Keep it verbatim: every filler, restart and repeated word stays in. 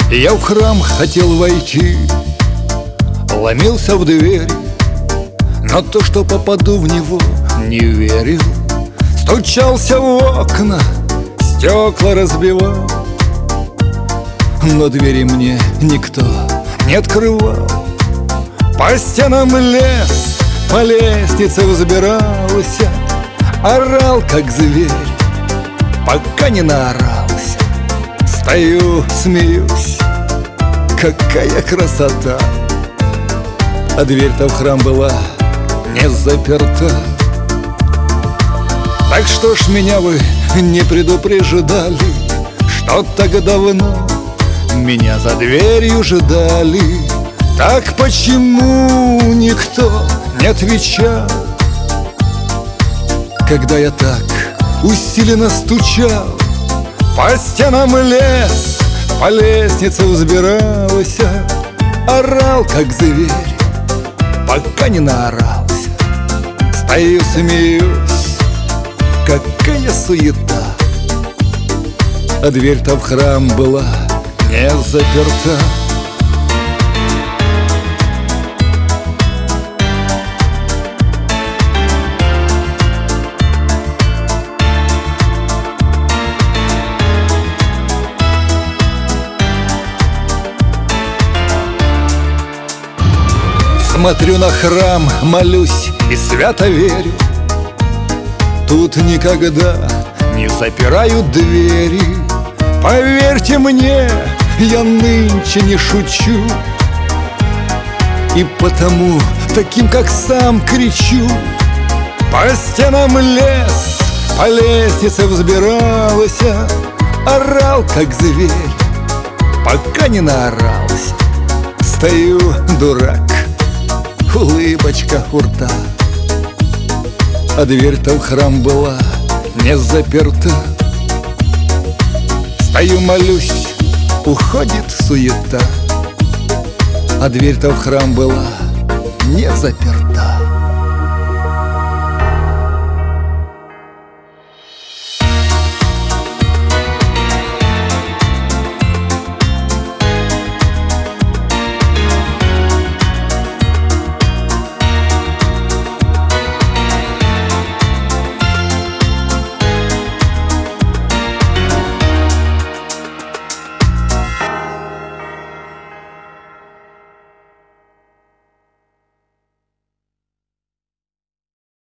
Я в храм хотел войти, ломился в дверь, но то, что попаду в него, не верил. Стучался в окна, стекла разбивал, но двери мне никто не открывал. По стенам лез, по лестнице взбирался, орал, как зверь, пока не наорался. Стою, смеюсь, какая красота! А дверь-то в храм была не заперта. Так что ж меня вы не предупреждали, что так давно меня за дверью ждали? Так почему никто не отвечал, когда я так усиленно стучал? По стенам лез, по лестнице взбирался, орал, как зверь, пока не наорался. Стою, смеюсь, какая суета! А дверь-то в храм была не заперта. Смотрю на храм, молюсь и свято верю, тут никогда не запирают двери. Поверьте мне, я нынче не шучу, и потому таким, как сам, кричу. По стенам лез, по лестнице взбирался, орал, как зверь, пока не наорался. Стою, дурак, улыбочка у рта, а дверь-то в храм была не заперта. Стою, молюсь, уходит суета, а дверь-то в храм была не заперта.